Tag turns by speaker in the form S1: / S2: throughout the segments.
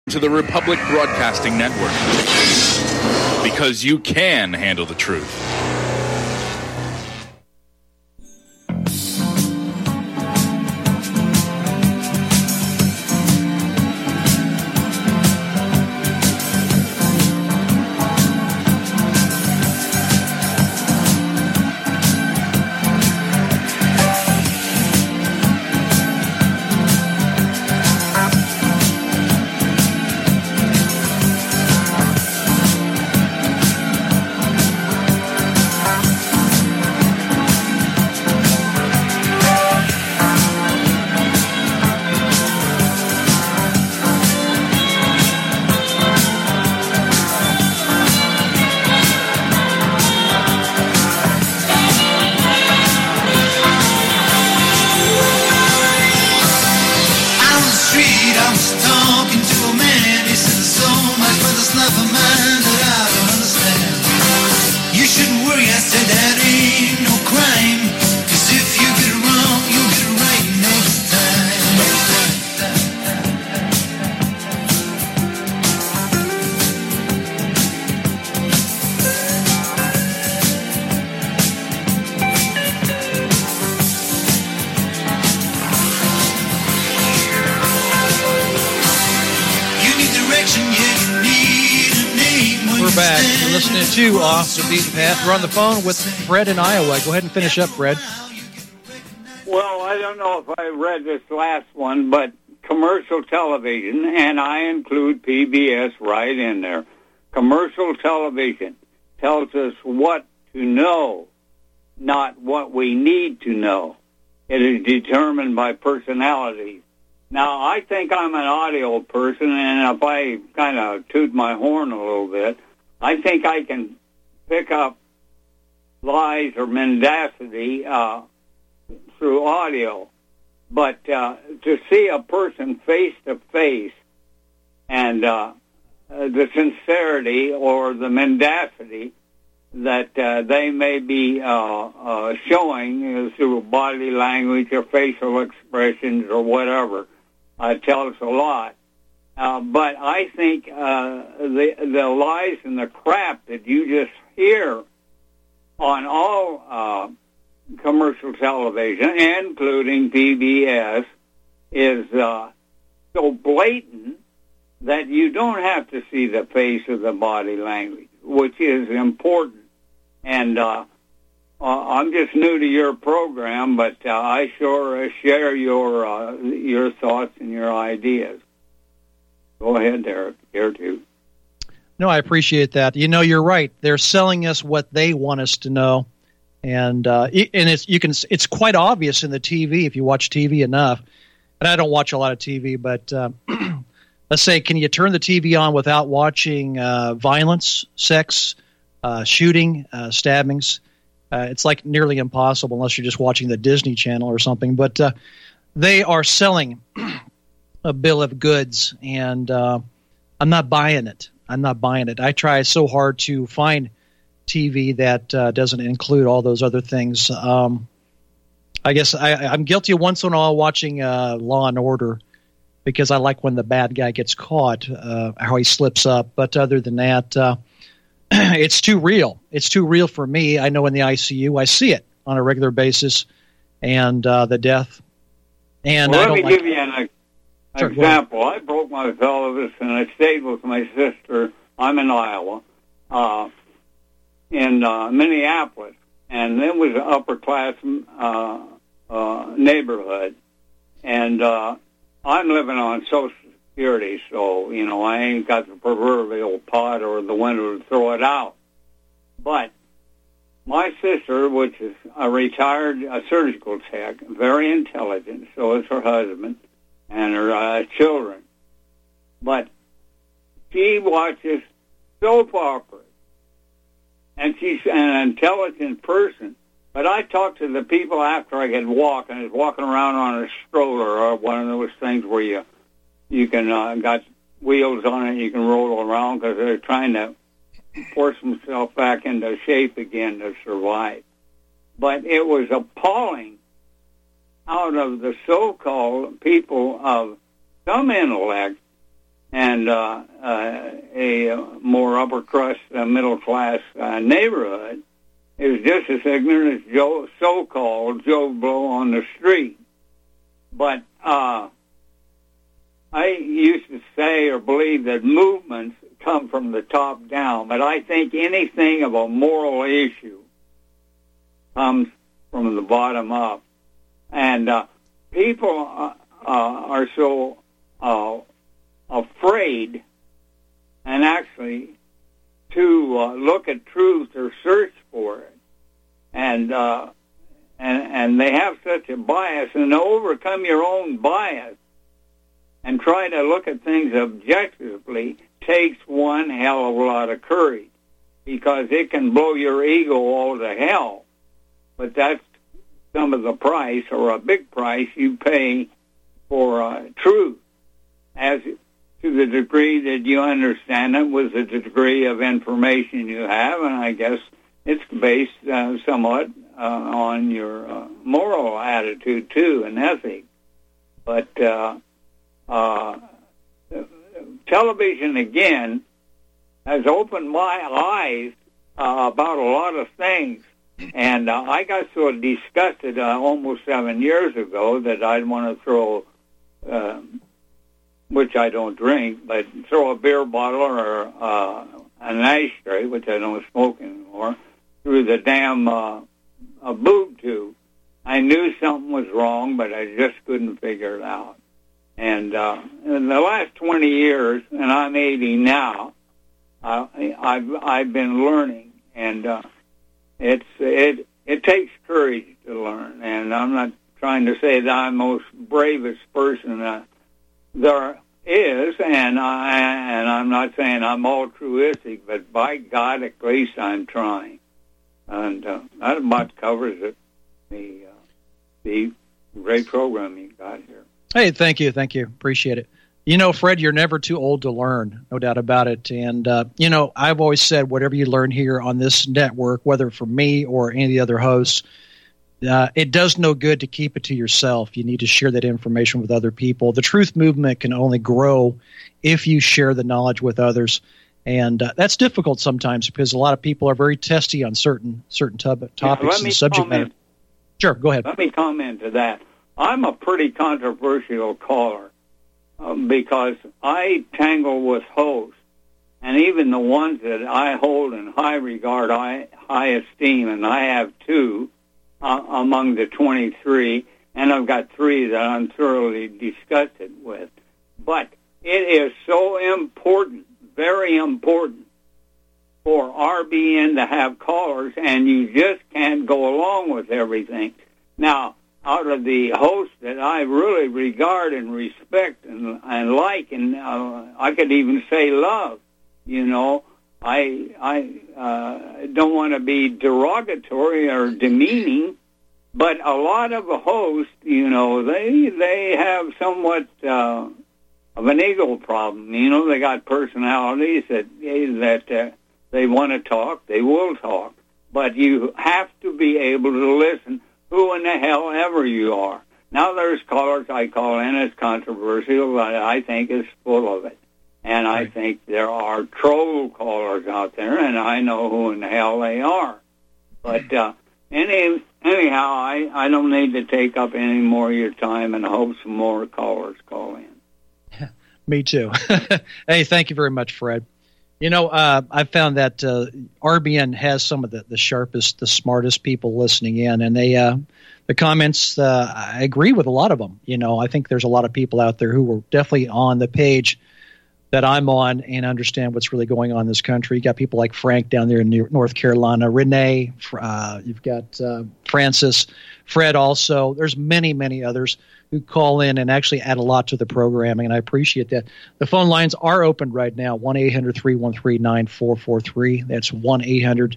S1: To the Republic Broadcasting Network, because you can handle the truth.
S2: To Off the Beaten Path. We're on the phone with Fred in Iowa. Go ahead and finish up, Fred.
S3: Well, I don't know if I read this last one, but commercial television, and I include PBS right in there. Commercial television tells us what to know, not what we need to know. It is determined by personalities. Now, I think I'm an audio person, and if I kind of toot my horn a little bit, I think I can pick up lies or mendacity through audio. But to see a person face-to-face and the sincerity or the mendacity that they may be showing through body language or facial expressions or whatever tells a lot. But I think the lies and the crap that you just hear on all commercial television, including PBS, is so blatant that you don't have to see the face of the body language, which is important. And I'm just new to your program, but I sure share your thoughts and your ideas. Go ahead, Derek. Here too.
S2: No, I appreciate that. You know, you're right. They're selling us what they want us to know, and it's quite obvious in the TV if you watch TV enough. And I don't watch a lot of TV, but let's say, can you turn the TV on without watching violence, sex, shooting, stabbings? It's like nearly impossible unless you're just watching the Disney Channel or something. But they are selling a bill of goods, and I'm not buying it. I try so hard to find TV that doesn't include all those other things. I guess I'm guilty of once in a while watching Law and Order because I like when the bad guy gets caught, how he slips up. But other than that, it's too real. It's too real for me. I know in the ICU, I see it on a regular basis, and the death. And
S3: well, let me give you an example. I broke my pelvis, and I stayed with my sister. I'm in Iowa, in Minneapolis, and it was an upper-class neighborhood. And I'm living on Social Security, so, you know, I ain't got the proverbial pot or the window to throw it out. But my sister, which is a retired surgical tech, very intelligent, so is her husband and her children. But she watches soap operas, and she's an intelligent person. But I talked to the people after I could walk, and I was walking around on a stroller or one of those things where you can got wheels on it, you can roll around because they're trying to force themselves back into shape again to survive. But it was appalling out of the so-called people of some intellect and a more upper crust, middle class neighborhood is just as ignorant as so-called Joe Blow on the street. But I used to say or believe that movements come from the top down, but I think anything of a moral issue comes from the bottom up. And people are so afraid, and actually to look at truth or search for it, and they have such a bias, and to overcome your own bias and try to look at things objectively takes one hell of a lot of courage, because it can blow your ego all to hell. But that's some of the price, or a big price, you pay for truth, as to the degree that you understand it with the degree of information you have, and I guess it's based somewhat on your moral attitude, too, and ethics. But television, again, has opened my eyes about a lot of things. And I got so disgusted almost 7 years ago that I'd want to throw, which I don't drink, but throw a beer bottle or an ashtray, which I don't smoke anymore, through the damn boob tube. I knew something was wrong, but I just couldn't figure it out. And in the last 20 years, and I'm 80 now, I've been learning, and it takes courage to learn. And I'm not trying to say that I'm the most bravest person there is, and I'm not saying I'm altruistic, but by God, at least I'm trying. And that about covers it. The great program you got here.
S2: Hey, thank you. Appreciate it. You know, Fred, you're never too old to learn, no doubt about it. And, you know, I've always said whatever you learn here on this network, whether from me or any of the other hosts, it does no good to keep it to yourself. You need to share that information with other people. The truth movement can only grow if you share the knowledge with others. And that's difficult sometimes because a lot of people are very testy on certain topics and subject matter. Sure, go ahead.
S3: Let me comment to that. I'm a pretty controversial caller because I tangle with hosts, and even the ones that I hold in high regard, high esteem, and I have two among the 23, and I've got 3 that I'm thoroughly disgusted with. But it is so important, very important, for RBN to have callers, and you just can't go along with everything. Now, out of the hosts that I really regard and respect and like, and I could even say love, you know, I don't want to be derogatory or demeaning, but a lot of the hosts, you know, they have somewhat of an ego problem. You know, they got personalities that they want to talk, they will talk, but you have to be able to listen, who in the hell ever you are. Now there's callers I call in as controversial, but I think is full of it. And I think there are troll callers out there, and I know who in the hell they are. But anyhow, I don't need to take up any more of your time, and I hope some more callers call in.
S2: Me too. Hey, thank you very much, Fred. You know, I found that RBN has some of the sharpest, the smartest people listening in, and the comments, I agree with a lot of them. You know, I think there's a lot of people out there who were definitely on the page that I'm on and understand what's really going on in this country. You got people like Frank down there in North Carolina, Renee, you've got Francis, Fred also. There's many, many others who call in and actually add a lot to the programming, and I appreciate that. The phone lines are open right now, 1-800-313-9443. That's 1-800-4,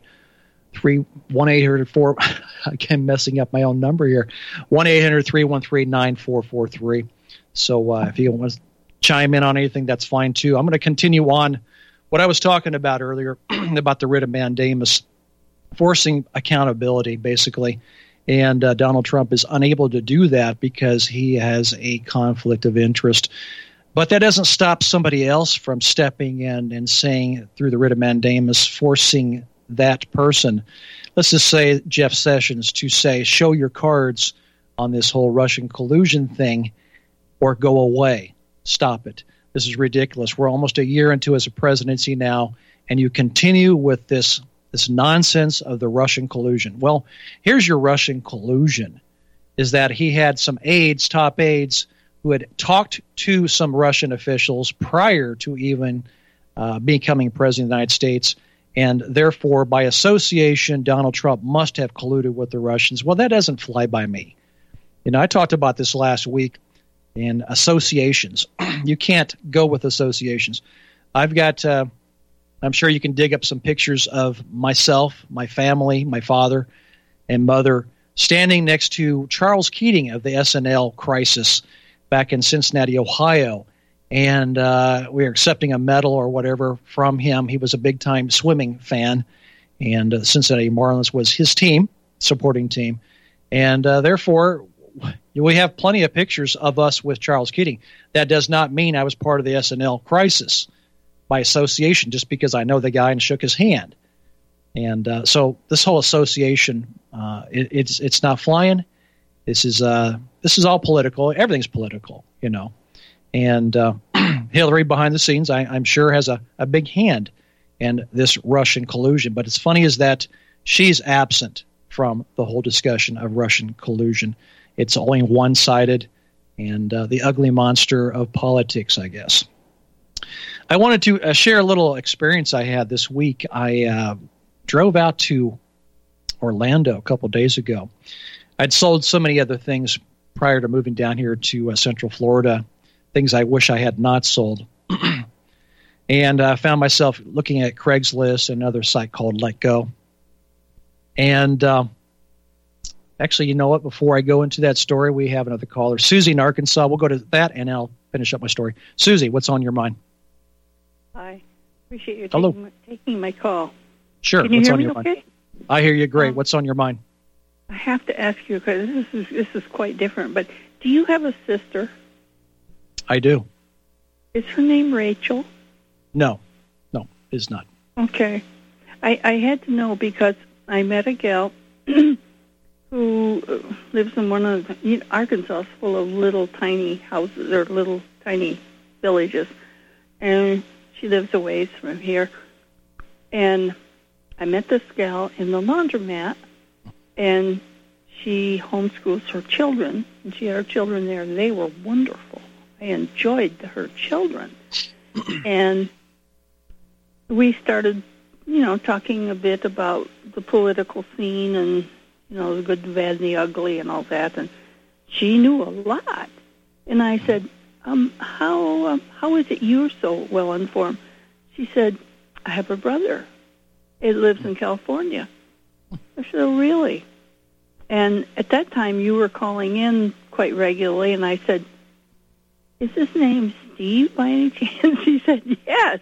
S2: again, messing up my own number here, 1-800-313-9443. So if you want to chime in on anything, that's fine too. I'm going to continue on what I was talking about earlier about the writ of mandamus, forcing accountability, basically. And Donald Trump is unable to do that because he has a conflict of interest. But that doesn't stop somebody else from stepping in and saying, through the writ of mandamus, forcing that person, let's just say Jeff Sessions, to say, show your cards on this whole Russian collusion thing or go away. Stop it. This is ridiculous. We're almost a year into his presidency now, and you continue with this nonsense of the Russian collusion. Well, here's your Russian collusion, is that he had some aides, top aides, who had talked to some Russian officials prior to even becoming president of the United States, and therefore, by association, Donald Trump must have colluded with the Russians. Well, that doesn't fly by me. I talked about this last week in associations. You can't go with associations. I've got, I'm sure you can dig up some pictures of myself, my family, my father and mother standing next to Charles Keating of the SNL crisis back in Cincinnati, Ohio. And we were accepting a medal or whatever from him. He was a big-time swimming fan, and the Cincinnati Marlins was his team, supporting team. And therefore, we have plenty of pictures of us with Charles Keating. That does not mean I was part of the SNL crisis by association, just because I know the guy and shook his hand. And so this whole association, it's not flying. This is all political. Everything's political, And Hillary, behind the scenes, I'm sure has a big hand in this Russian collusion. But it's funny is that she's absent from the whole discussion of Russian collusion. It's only one-sided and the ugly monster of politics, I guess. I wanted to share a little experience I had this week. I drove out to Orlando a couple days ago. I'd sold so many other things prior to moving down here to Central Florida, things I wish I had not sold. And I found myself looking at Craigslist and another site called Let Go. And actually, you know what? Before I go into that story, we have another caller. Susie in Arkansas. We'll go to that, and I'll finish up my story. Susie, what's on your mind?
S4: Hi. Appreciate you taking my call.
S2: Sure.
S4: Can you
S2: what's
S4: hear
S2: on
S4: me
S2: your
S4: okay?
S2: mind? I hear you great. What's on your mind?
S4: I have to ask you, because this is quite different, but do you have a sister?
S2: I do.
S4: Is her name Rachel?
S2: No, it's not.
S4: Okay. I had to know because I met a gal who lives in one of Arkansas is full of little tiny houses or little tiny villages, and she lives a ways from here. And I met this gal in the laundromat, and she homeschools her children, and she had her children there, and they were wonderful. I enjoyed her children. And we started, talking a bit about the political scene and, the good, the bad, and the ugly and all that. And she knew a lot. And I said, how is it you're so well informed? She said, I have a brother. He lives in California. I said, oh, really? And at that time, you were calling in quite regularly, and I said, is his name Steve by any chance? He said, yes.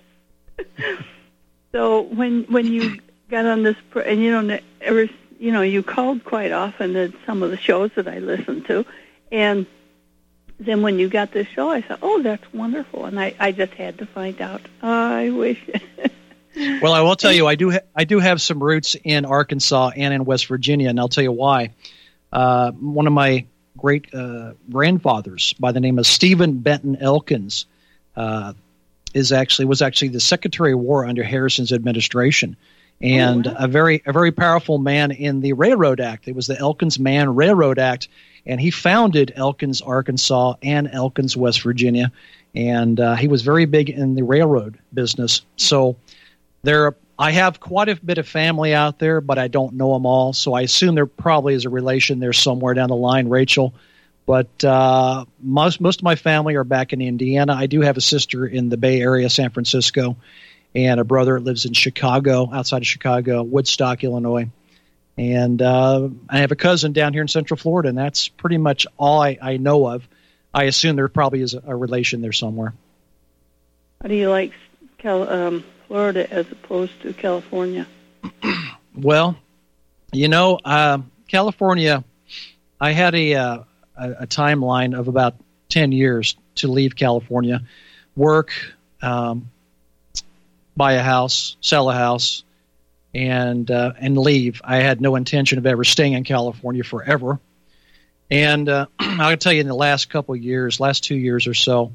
S4: So when you got on this, and you called quite often at some of the shows that I listened to, and then when you got this show, I thought, oh, that's wonderful, and I just had to find out. I wish.
S2: Well, I will tell you, I do have some roots in Arkansas and in West Virginia, and I'll tell you why. One of my great grandfathers, by the name of Stephen Benton Elkins, was actually the Secretary of War under Harrison's administration, and a very powerful man in the Railroad Act. It was the Elkins Mann Railroad Act, and he founded Elkins, Arkansas, and Elkins, West Virginia, and he was very big in the railroad business. So I have quite a bit of family out there, but I don't know them all. So I assume there probably is a relation there somewhere down the line, Rachel. But most of my family are back in Indiana. I do have a sister in the Bay Area, San Francisco, and a brother that lives in Chicago, outside of Chicago, Woodstock, Illinois. And I have a cousin down here in Central Florida, and that's pretty much all I know of. I assume there probably is a relation there somewhere.
S4: How do you like Florida as opposed to California?
S2: Well, California, I had a timeline of about 10 years to leave California, work, buy a house, sell a house, and leave. I had no intention of ever staying in California forever. And I'll tell you, in the last couple of years, last 2 years or so,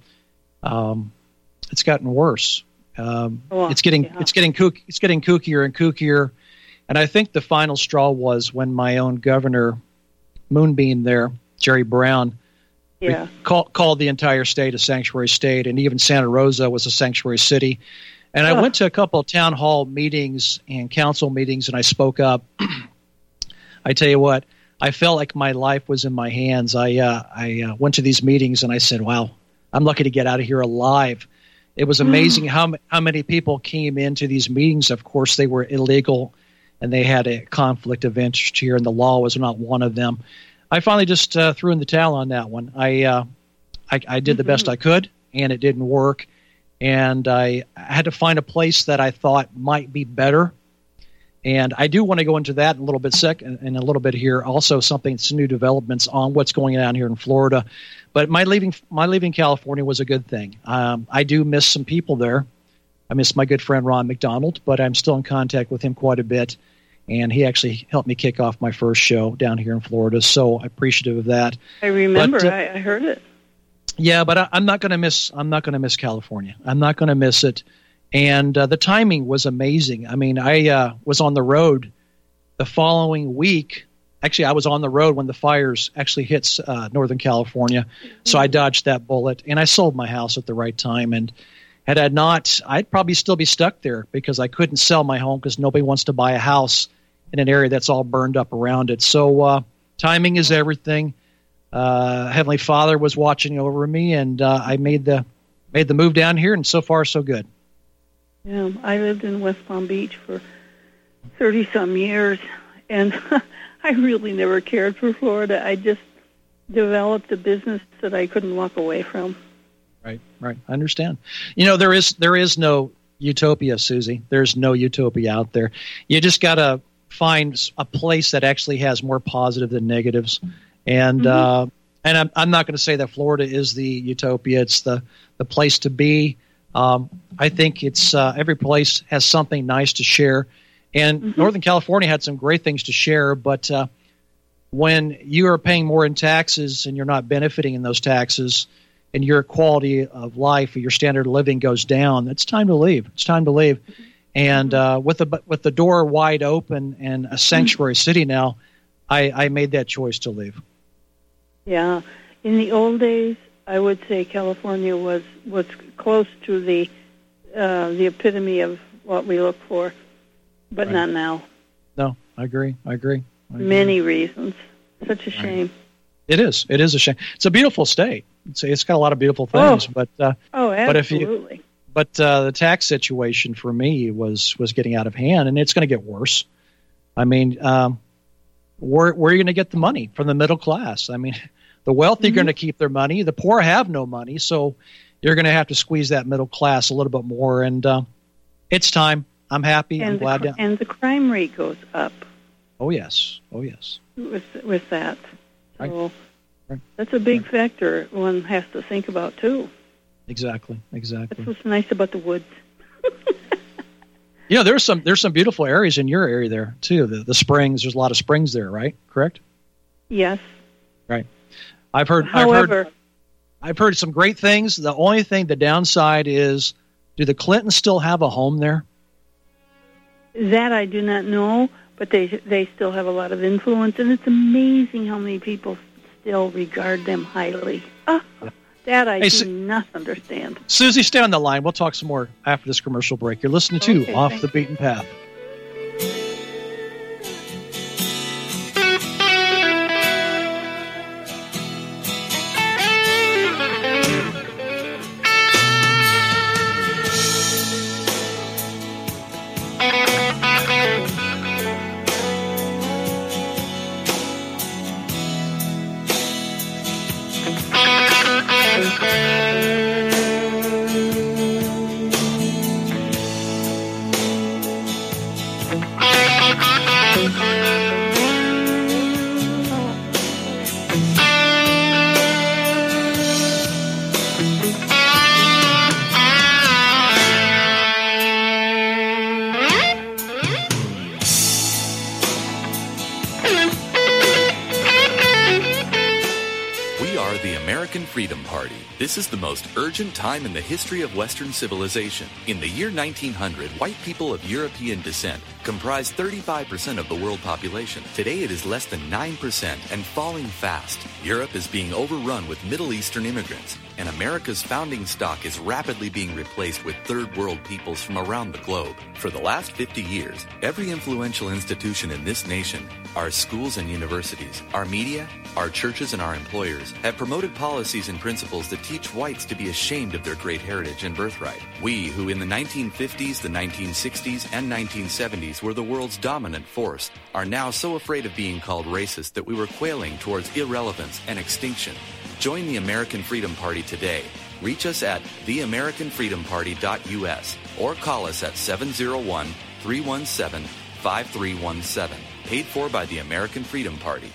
S2: it's gotten worse. It's getting kookier and kookier. And I think the final straw was when my own governor, Moonbeam there, Jerry Brown, called the entire state a sanctuary state, and even Santa Rosa was a sanctuary city. And I went to a couple of town hall meetings and council meetings, and I spoke up. I tell you what, I felt like my life was in my hands. I went to these meetings, and I said, wow, I'm lucky to get out of here alive. It was amazing how many people came into these meetings. Of course, they were illegal, and they had a conflict of interest here, and the law was not one of them. I finally just threw in the towel on that one. I did the best I could, and it didn't work. And I had to find a place that I thought might be better. And I do want to go into that in a little bit in a little bit here. Also, some new developments on what's going on here in Florida. But my leaving California was a good thing. I do miss some people there. I miss my good friend Ron McDonald, but I'm still in contact with him quite a bit. And he actually helped me kick off my first show down here in Florida. So I'm appreciative of that.
S4: I remember. I heard it.
S2: Yeah, but I'm not going to miss California. I'm not going to miss it. And the timing was amazing. I mean, I was on the road the following week. Actually, I was on the road when the fires actually hit Northern California. So I dodged that bullet, and I sold my house at the right time. And had I not, I'd probably still be stuck there because I couldn't sell my home because nobody wants to buy a house in an area that's all burned up around it. So timing is everything. Heavenly Father was watching over me, and I made the move down here, and so far so good.
S4: Yeah, I lived in West Palm Beach for 30-some years, and I really never cared for Florida. I just developed a business that I couldn't walk away from.
S2: Right. I understand. You know, there is no utopia, Susie. There's no utopia out there. You just got to find a place that actually has more positive than negatives. And and I'm not going to say that Florida is the utopia. It's the place to be. I think it's every place has something nice to share. And Northern California had some great things to share, but when you are paying more in taxes and you're not benefiting in those taxes, and your quality of life or your standard of living goes down, it's time to leave. It's time to leave. And with the door wide open and a sanctuary city now, I made that choice to leave. Yeah.
S4: In the old days, I would say California was close to the epitome of what we look for, but not now.
S2: No, I agree.
S4: Many reasons. Such a shame.
S2: It is. It is a shame. It's a beautiful state. It's got a lot of beautiful things, but
S4: absolutely.
S2: But the tax situation for me was getting out of hand, and it's going to get worse. I mean, where are you going to get the money from the middle class? I mean, the wealthy are going to keep their money. The poor have no money, so you're going to have to squeeze that middle class a little bit more. And it's time. I'm happy. I'm glad.
S4: And the crime rate goes up.
S2: Oh yes.
S4: With that. So
S2: right.
S4: That's a big factor one has to think about, too.
S2: Exactly.
S4: That's what's nice about the woods.
S2: You know, there's some beautiful areas in your area there, too. The springs, there's a lot of springs there, right? Correct?
S4: Yes.
S2: Right. I've heard some great things. The downside is, do the Clintons still have a home there?
S4: That I do not know. But they still have a lot of influence, and it's amazing how many people still regard them highly. That I do not understand.
S2: Susie, stay on the line. We'll talk some more after this commercial break. You're listening to Off the Beaten Path.
S5: Freedom Party. This is the most urgent time in the history of Western civilization. In the year 1900, white people of European descent comprised 35% of the world population. Today it is less than 9% and falling fast. Europe is being overrun with Middle Eastern immigrants, and America's founding stock is rapidly being replaced with third world peoples from around the globe. For the last 50 years, every influential institution in this nation, our schools and universities, our media, our churches and our employers, have promoted policies and principles that teach whites to be ashamed of their great heritage and birthright. We, who in the 1950s, the 1960s, and 1970s were the world's dominant force, are now so afraid of being called racist that we were quailing towards irrelevance and extinction. Join the American Freedom Party today. Reach us at theamericanfreedomparty.us or call us at 701-317-5317. Paid for by the American Freedom Party.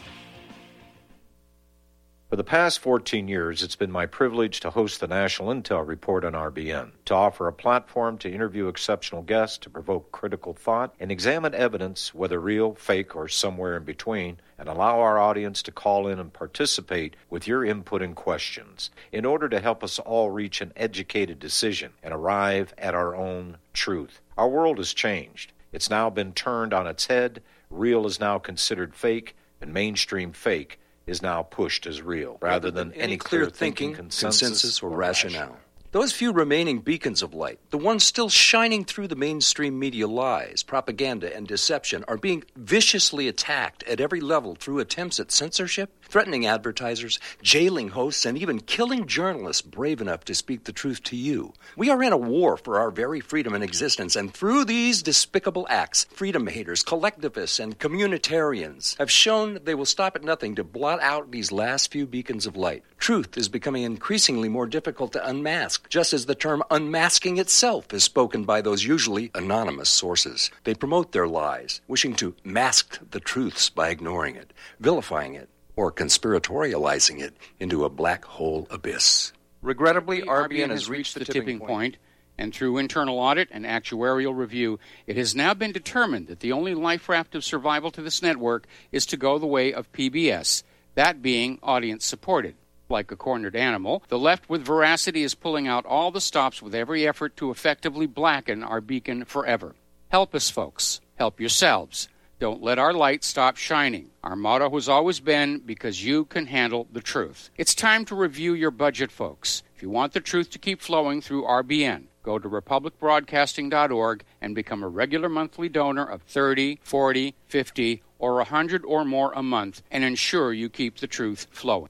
S6: For the past 14 years, it's been my privilege to host the National Intel Report on RBN, to offer a platform to interview exceptional guests, to provoke critical thought, and examine evidence, whether real, fake, or somewhere in between, and allow our audience to call in and participate with your input and questions in order to help us all reach an educated decision and arrive at our own truth. Our world has changed. It's now been turned on its head. Real is now considered fake, and mainstream fake is now pushed as real, rather than any clear thinking, consensus, or rationale.
S7: Those few remaining beacons of light, the ones still shining through the mainstream media lies, propaganda, and deception, are being viciously attacked at every level through attempts at censorship, threatening advertisers, jailing hosts, and even killing journalists brave enough to speak the truth to you. We are in a war for our very freedom and existence, and through these despicable acts, freedom haters, collectivists, and communitarians have shown they will stop at nothing to blot out these last few beacons of light. Truth is becoming increasingly more difficult to unmask, just as the term unmasking itself is spoken by those usually anonymous sources. They promote their lies, wishing to mask the truths by ignoring it, vilifying it, or conspiratorializing it into a black hole abyss.
S8: Regrettably, RBN has reached the tipping point, and through internal audit and actuarial review, it has now been determined that the only life raft of survival to this network is to go the way of PBS, that being audience-supported. Like a cornered animal, the left with veracity is pulling out all the stops with every effort to effectively blacken our beacon forever. Help us, folks. Help yourselves. Don't let our light stop shining. Our motto has always been, because you can handle the truth. It's time to review your budget, folks. If you want the truth to keep flowing through RBN, go to republicbroadcasting.org and become a regular monthly donor of $30, $40, $50, or $100 or more a month, and ensure you keep the truth flowing.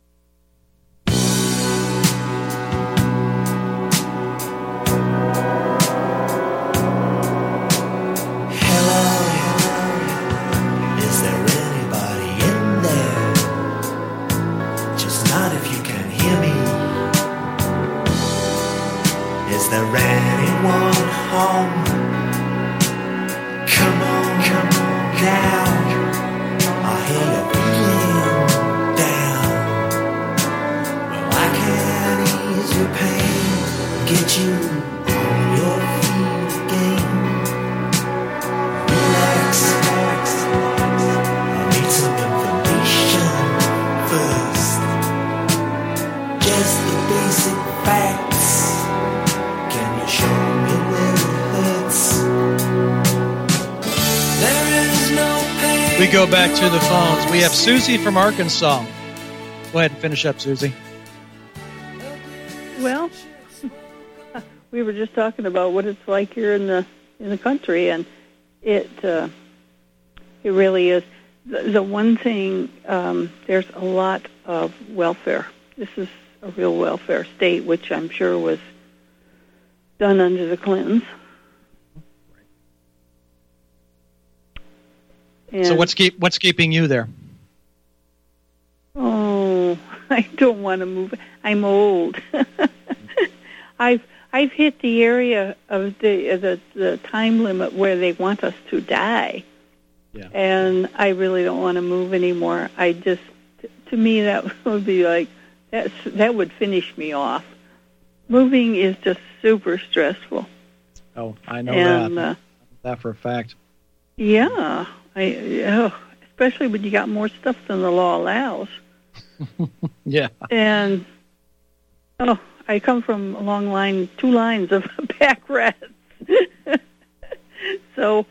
S9: Is there anyone home? Come on now. I hear you feeling down. Well, I can ease your pain, get you on your feet again. Relax. I need some information first. Just the basic facts. Show me where it hurts. There is no pain.
S2: We go back to the phones. We have Susie from Arkansas. Go ahead and finish up, Susie.
S4: Well, we were just talking about what it's like here in the country, and it really is. The one thing, there's a lot of welfare. This is a real welfare state, which I'm sure was done under the Clintons. And
S2: so what's keeping you there?
S4: Oh, I don't want to move. I'm old. I've hit the area of the time limit where they want us to die.
S2: Yeah.
S4: And I really don't want to move anymore. To me, that would be like that would finish me off. Moving is just super stressful.
S2: Oh, I know that. That for a fact.
S4: Yeah, especially when you got more stuff than the law allows.
S2: Yeah.
S4: And Oh, I come from a long line, 2 lines of pack rats. So,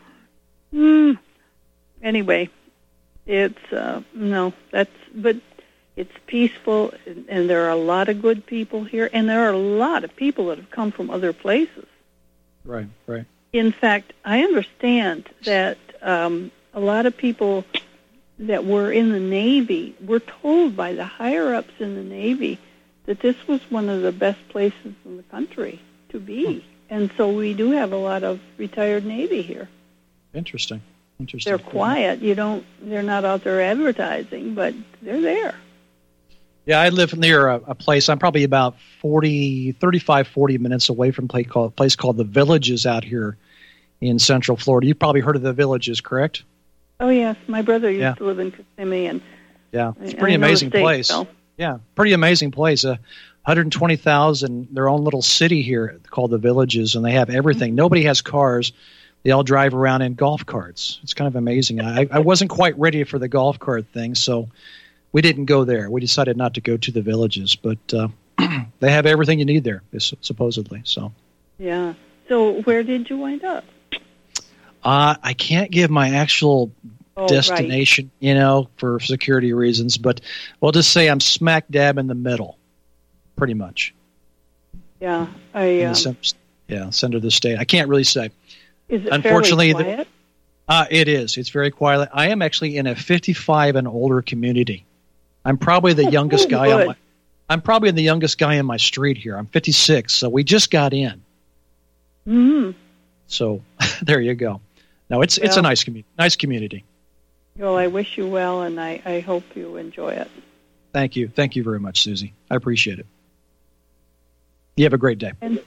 S4: anyway, it's, but it's peaceful, and there are a lot of good people here, and there are a lot of people that have come from other places.
S2: Right.
S4: In fact, I understand that a lot of people that were in the Navy were told by the higher-ups in the Navy that this was one of the best places in the country to be. And so we do have a lot of retired Navy here. Interesting. They're quiet. They're not out there advertising, but they're there.
S2: Yeah, I live near a place. I'm probably about 40 minutes away from a place called The Villages out here in Central Florida. You've probably heard of The Villages, correct?
S4: Oh, yes. My brother used to live in Kissimmee.
S2: Yeah, it's a pretty amazing place. So. Yeah, pretty amazing place. 120,000, their own little city here called The Villages, and they have everything. Nobody has cars. They all drive around in golf carts. It's kind of amazing. I wasn't quite ready for the golf cart thing, so we didn't go there. We decided not to go to The Villages, but they have everything you need there, supposedly. So. Yeah.
S4: So where did you wind up?
S2: I can't give my actual destination, for security reasons, but we'll just say I'm smack dab in the middle, pretty much.
S4: Yeah,
S2: center of the state. I can't really say.
S4: Is it unfortunately fairly quiet?
S2: It is. It's very quiet. I am actually in a 55 and older community. I'm probably the youngest guy. I'm probably the youngest guy in my street here. I'm 56, so we just got in.
S4: Mm-hmm.
S2: So there you go. No, it's a nice community.
S4: Well, I wish you well, and I hope you enjoy it.
S2: Thank you. Thank you very much, Susie. I appreciate it. You have a great day. All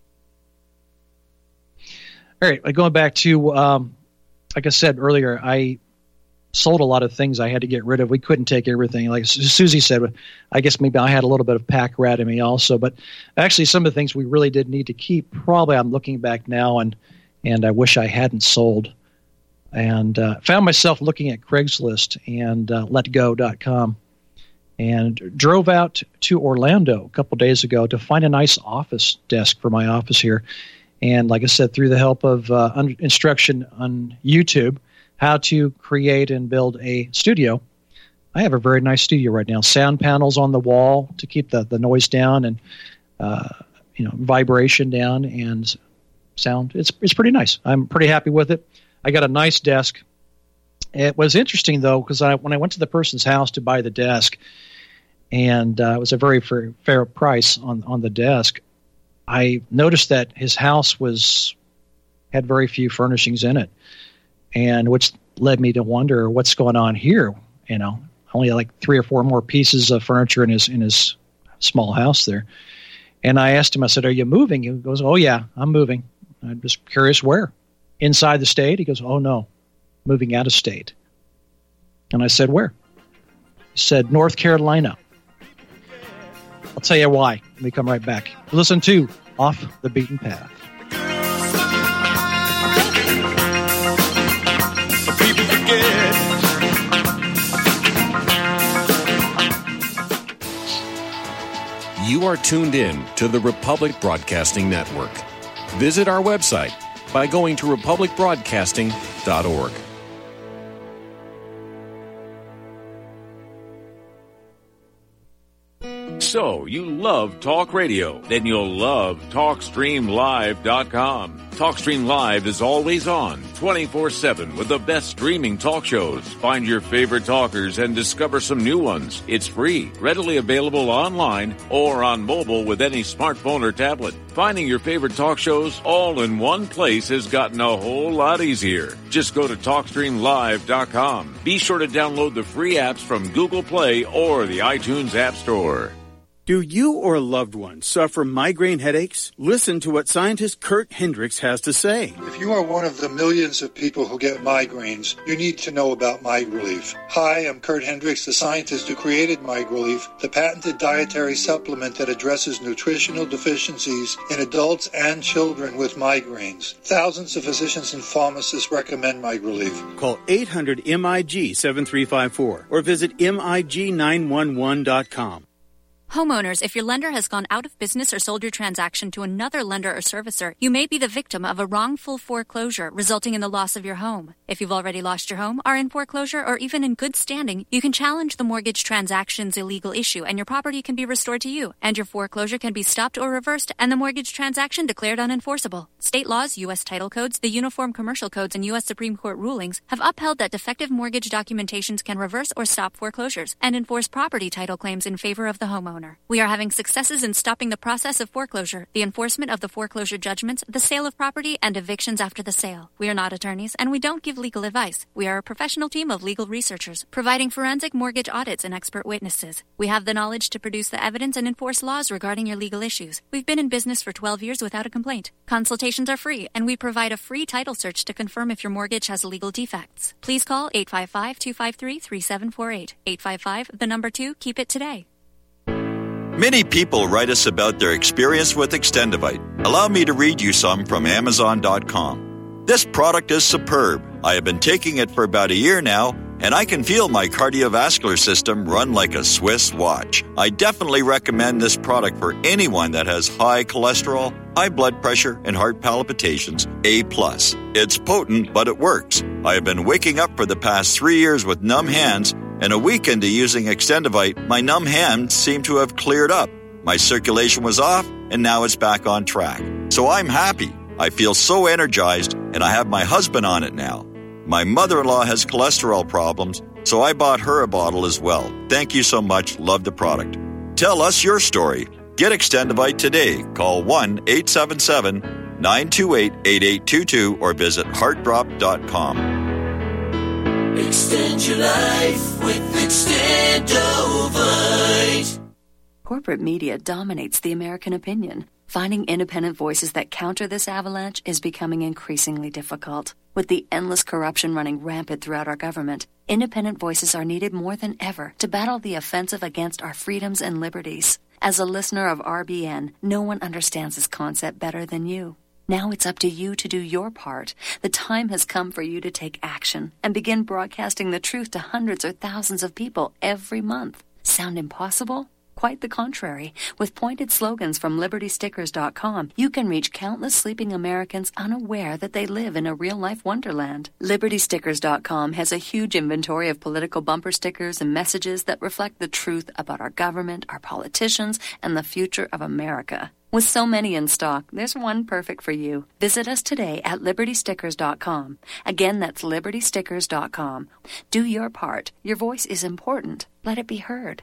S2: right, going back to, like I said earlier, I sold a lot of things I had to get rid of. We couldn't take everything. Like Susie said, I guess maybe I had a little bit of pack rat in me also. But actually, some of the things we really did need to keep, probably I'm looking back now, and I wish I hadn't sold. And found myself looking at Craigslist and letgo.com, and drove out to Orlando a couple days ago to find a nice office desk for my office here. And like I said, through the help of instruction on YouTube, how to create and build a studio, I have a very nice studio right now. Sound panels on the wall to keep the noise down and vibration down and sound. It's pretty nice. I'm pretty happy with it. I got a nice desk. It was interesting though, because when I went to the person's house to buy the desk, and it was a very fair price on the desk, I noticed that his house had very few furnishings in it, and which led me to wonder what's going on here. Only like 3 or 4 more pieces of furniture in his small house there. And I asked him, I said, "Are you moving?" He goes, "Oh yeah, I'm moving." I'm just curious where. Inside the state? He goes, "Oh no, moving out of state." And I said, "Where?" He said, "North Carolina." I'll tell you why when we come right back. Listen to Off the Beaten Path.
S10: You are tuned in to the Republic Broadcasting Network. Visit our website by going to republicbroadcasting.org.
S1: So, you love talk radio? Then you'll love TalkStreamLive.com. TalkStream Live is always on, 24/7 with the best streaming talk shows. Find your favorite talkers and discover some new ones. It's free, readily available online or on mobile with any smartphone or tablet. Finding your favorite talk shows all in one place has gotten a whole lot easier. Just go to TalkStreamLive.com. Be sure to download the free apps from Google Play or the iTunes App Store.
S11: Do you or a loved one suffer migraine headaches? Listen to what scientist Kurt Hendricks has to say.
S12: If you are one of the millions of people who get migraines, you need to know about MigRelief. Hi, I'm Kurt Hendricks, the scientist who created MigRelief, the patented dietary supplement that addresses nutritional deficiencies in adults and children with migraines. Thousands of physicians and pharmacists recommend MigRelief.
S11: Call 800-MIG-7354 or visit MIG911.com.
S13: Homeowners, if your lender has gone out of business or sold your transaction to another lender or servicer, you may be the victim of a wrongful foreclosure resulting in the loss of your home. If you've already lost your home, are in foreclosure, or even in good standing, you can challenge the mortgage transaction's illegal issue and your property can be restored to you, and your foreclosure can be stopped or reversed and the mortgage transaction declared unenforceable. State laws, U.S. title codes, the Uniform Commercial Codes, and U.S. Supreme Court rulings have upheld that defective mortgage documentations can reverse or stop foreclosures and enforce property title claims in favor of the homeowner. We are having successes in stopping the process of foreclosure, the enforcement of the foreclosure judgments, the sale of property, and evictions after the sale. We are not attorneys, and we don't give legal advice. We are a professional team of legal researchers, providing forensic mortgage audits and expert witnesses. We have the knowledge to produce the evidence and enforce laws regarding your legal issues. We've been in business for 12 years without a complaint. Consultations are free, and we provide a free title search to confirm if your mortgage has legal defects. Please call 855-253-3748. 855, 2, keep it today.
S14: Many people write us about their experience with Extendivite. Allow me to read you some from Amazon.com. This product is superb. I have been taking it for about a year now, and I can feel my cardiovascular system run like a Swiss watch. I definitely recommend this product for anyone that has high cholesterol, high blood pressure, and heart palpitations, A+. It's potent, but it works. I have been waking up for the past 3 years with numb hands, and a week into using Extendivite, my numb hands seem to have cleared up. My circulation was off, and now it's back on track. So I'm happy. I feel so energized, and I have my husband on it now. My mother-in-law has cholesterol problems, so I bought her a bottle as well. Thank you so much. Love the product. Tell us your story. Get Extendivite today. Call 1-877-928-8822 or visit heartdrop.com.
S9: Extend your life with Extendovite.
S15: Corporate media dominates the American opinion. Finding independent voices that counter this avalanche is becoming increasingly difficult. With the endless corruption running rampant throughout our government, independent voices are needed more than ever to battle the offensive against our freedoms and liberties. As a listener of RBN, no one understands this concept better than you. Now it's up to you to do your part. The time has come for you to take action and begin broadcasting the truth to hundreds or thousands of people every month. Sound impossible? Quite the contrary. With pointed slogans from LibertyStickers.com, you can reach countless sleeping Americans unaware that they live in a real-life wonderland. LibertyStickers.com has a huge inventory of political bumper stickers and messages that reflect the truth about our government, our politicians, and the future of America. With so many in stock, there's one perfect for you. Visit us today at LibertyStickers.com. Again, that's LibertyStickers.com. Do your part. Your voice is important. Let it be heard.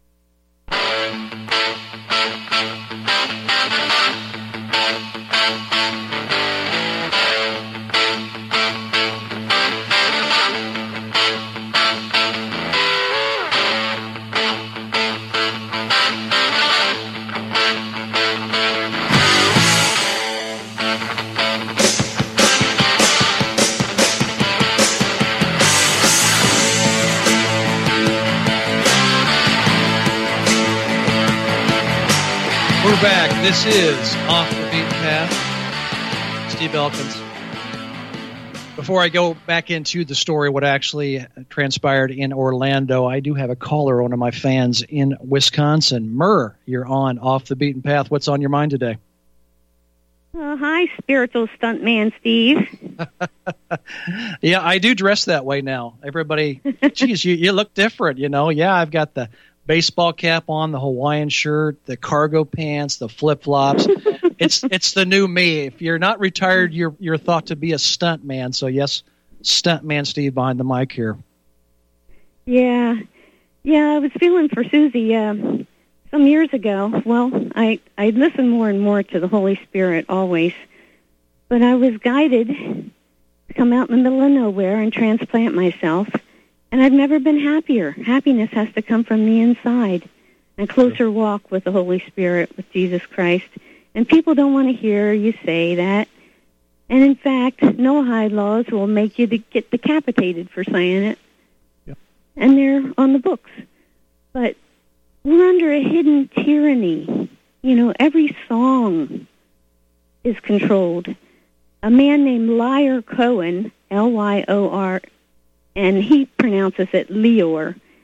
S2: We're back. This is Off the Beaten Path. Steve Elkins. Before I go back into the story, what actually transpired in Orlando, I do have a caller, one of my fans in Wisconsin. Murr, you're on Off the Beaten Path. What's on your mind today?
S16: Hi, spiritual stuntman Steve.
S2: Yeah, I do dress that way now. Everybody, geez, you look different, you know. Yeah, I've got the baseball cap on, the Hawaiian shirt, the cargo pants, the flip-flops. It's the new me. If you're not retired, you're thought to be a stunt man. So yes, stuntman Steve behind the mic here.
S16: Yeah, I was feeling for Susie some years ago. Well, I listened more and more to the Holy Spirit always, but I was guided to come out in the middle of nowhere and transplant myself. And I've never been happier. Happiness has to come from the inside. A closer walk with the Holy Spirit, with Jesus Christ. And people don't want to hear you say that. And in fact, Noahide laws will make you get decapitated for saying it. Yep. And they're on the books. But we're under a hidden tyranny. You know, every song is controlled. A man named Lior Cohen, Lyor, and he pronounces it Leor.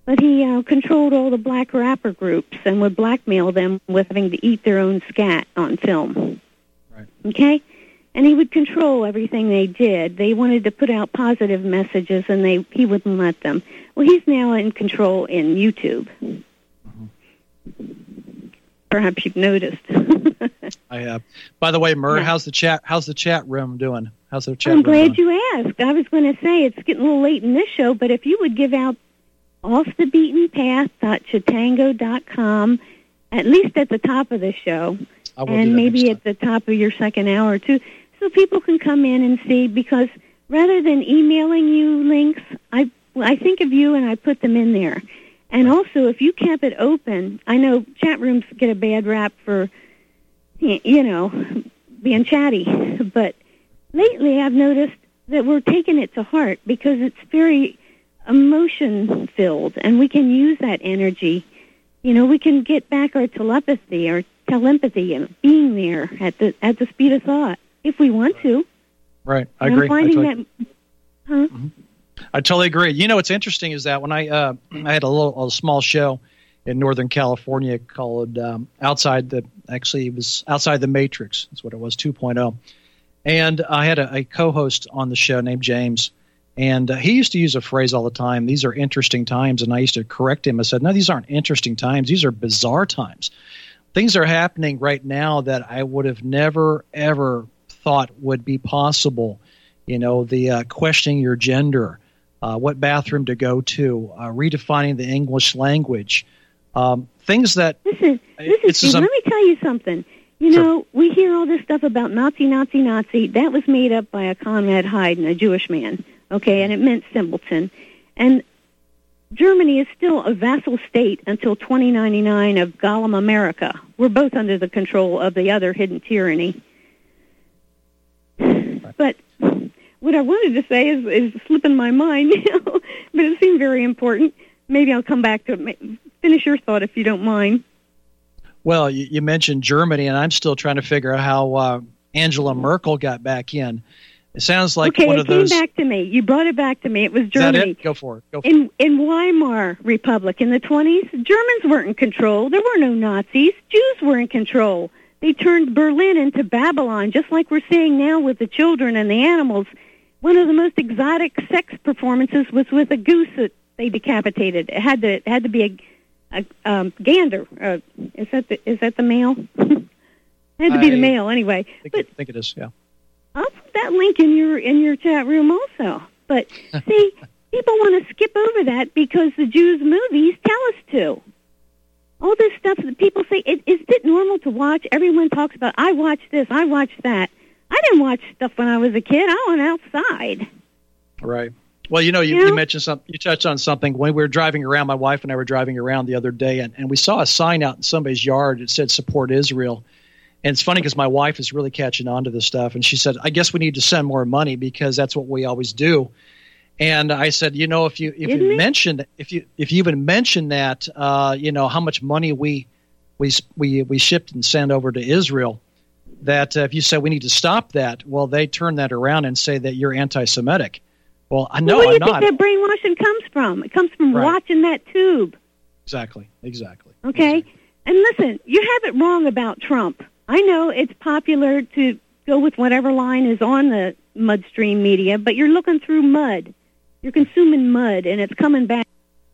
S16: But he controlled all the black rapper groups and would blackmail them with having to eat their own scat on film.
S2: Right.
S16: Okay? And he would control everything they did. They wanted to put out positive messages, and he wouldn't let them. Well, he's now in control in YouTube. Perhaps you've noticed.
S2: I have. By the way, Murr, how's the chat room doing? How's the chat
S16: I'm
S2: room
S16: glad
S2: doing?
S16: you asked. I was going to say it's getting a little late in this show, but if you would give out offthebeatenpath.chatango.com, at least at the top of the show, and maybe at the top of your second hour too, so people can come in and see, because rather than emailing you links, I think of you and I put them in there. And also, if you kept it open, I know chat rooms get a bad rap for, being chatty, but lately I've noticed that we're taking it to heart because it's very emotion-filled, and we can use that energy. We can get back our telepathy and being there at the speed of thought if we want to.
S2: Right, I
S16: and
S2: agree.
S16: I'm finding
S2: I totally agree. What's interesting is that when I had a small show in Northern California called it was Outside the Matrix. That's what it was, 2.0. And I had a co-host on the show named James, and he used to use a phrase all the time, "These are interesting times," and I used to correct him. I said, "No, these aren't interesting times. These are bizarre times. Things are happening right now that I would have never, ever thought would be possible. The questioning your gender, what bathroom to go to, redefining the English language, things that..."
S16: Listen, Steve, let me tell you something. We hear all this stuff about Nazi. That was made up by a Conrad Hayden, a Jewish man, okay, and it meant simpleton. And Germany is still a vassal state until 2099 of Gollum America. We're both under the control of the other hidden tyranny. But what I wanted to say is slipping my mind, but it seemed very important. Maybe I'll come back to it. Finish your thought if you don't mind.
S2: Well, you mentioned Germany, and I'm still trying to figure out how Angela Merkel got back in. It sounds like one of those...
S16: Okay, it came back to me. You brought it back to me. It was Germany.
S2: Is that it? Go for it.
S16: In Weimar Republic in the 20s, Germans weren't in control. There were no Nazis. Jews were in control. They turned Berlin into Babylon, just like we're seeing now with the children and the animals. One of the most exotic sex performances was with a goose that they decapitated. It had to be a gander. Is that the male? It had to be the male anyway.
S2: I think it is. Yeah.
S16: I'll put that link in your chat room also. But see, people want to skip over that because the Jews' movies tell us to. All this stuff that people say, is it normal to watch? Everyone talks about, I watch this, I watch that. I didn't watch stuff when I was a kid. I went outside.
S2: Right. Well, you mentioned something. You touched on something when we were driving around. My wife and I were driving around the other day, and we saw a sign out in somebody's yard that said "Support Israel." And it's funny because my wife is really catching on to this stuff, and she said, "I guess we need to send more money because that's what we always do." And I said, if you even mentioned that, how much money we shipped and sent over to Israel, that if you say we need to stop that, well, they turn that around and say that you're anti-Semitic. Well, I know
S16: I'm not.
S2: Where do
S16: you think that brainwashing comes from? It comes from watching that tube.
S2: Exactly.
S16: Okay? And listen, you have it wrong about Trump. I know it's popular to go with whatever line is on the mudstream media, but you're looking through mud. You're consuming mud, and it's coming back.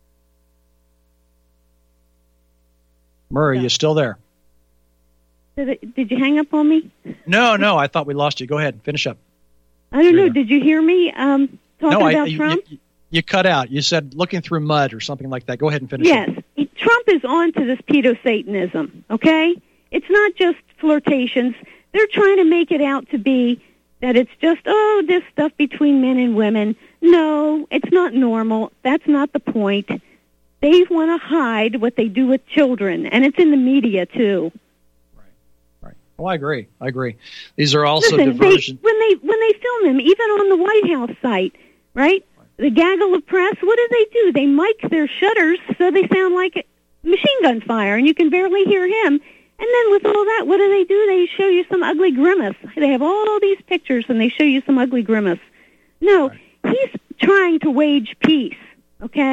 S2: Murray, you still there?
S16: Did you hang up on me?
S2: No, I thought we lost you. Go ahead, finish up.
S16: I don't know. Did you hear me talking about Trump?
S2: You cut out. You said looking through mud or something like that. Go ahead and finish
S16: Yes.
S2: up.
S16: Trump is on to this pedo-Satanism, okay? It's not just flirtations. They're trying to make it out to be that it's just, this stuff between men and women. No, it's not normal. That's not the point. They want to hide what they do with children, and it's in the media, too.
S2: Right. Oh, I agree. These are also diversions.
S16: When they film them, even on the White House site, right? The gaggle of press, what do? They mic their shutters so they sound like machine gun fire, and you can barely hear him. And then with all that, what do? They show you some ugly grimace. They have all these pictures, and they show you some ugly grimace. No, he's trying to wage peace, okay?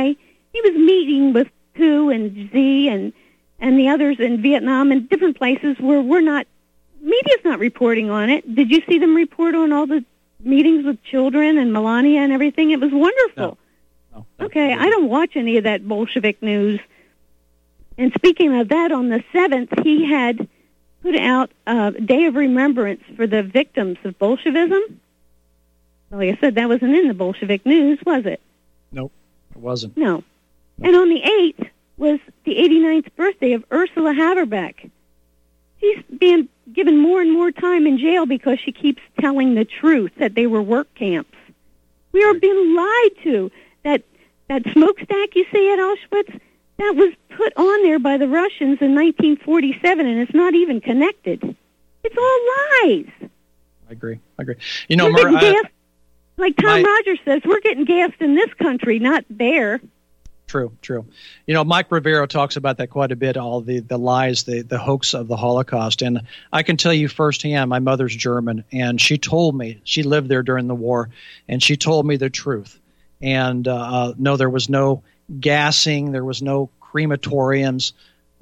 S16: he was meeting with Hu and Z and the others in Vietnam and different places where media's not reporting on it. Did you see them report on all the meetings with children and Melania and everything? It was wonderful.
S2: No,
S16: okay, I don't watch any of that Bolshevik news. And speaking of that, on the 7th, he had put out a Day of Remembrance for the victims of Bolshevism. Like I said, that wasn't in the Bolshevik news, was it?
S2: Nope, it wasn't.
S16: No. And on the 8th was the 89th birthday of Ursula Haberbeck. She's being given more and more time in jail because she keeps telling the truth that they were work camps. We are being lied to. That smokestack you see at Auschwitz, that was put on there by the Russians in 1947, and it's not even connected. It's all lies.
S2: I agree. You know,
S16: we're getting gassed, like Tom Rogers says, we're getting gassed in this country, not there.
S2: True. You know, Mike Rivero talks about that quite a bit, all the lies, the hoax of the Holocaust. And I can tell you firsthand, my mother's German, and she told me, she lived there during the war, and she told me the truth. And no, there was no gassing, there was no crematoriums.